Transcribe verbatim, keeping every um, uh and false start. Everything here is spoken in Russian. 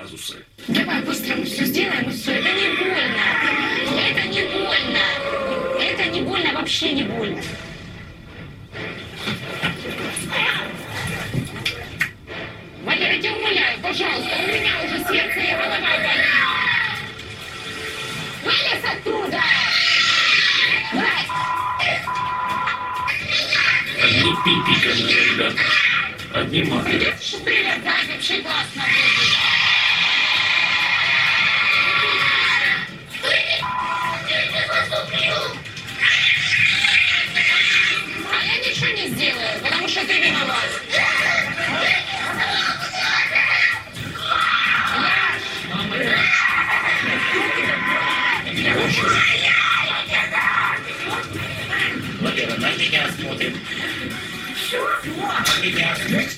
казусы. Давай быстро мы все сделаем, и все. Это не больно. Это не больно. Это не больно, вообще не больно. Валера, я тебя умоляю, пожалуйста, у меня уже сердце и голова болят. Вылез оттуда! Брать! Одни пипиками, ребята. Одни маты. Привет, да, вообще классно будет. А я ничего не сделаю, потому что ты виноват.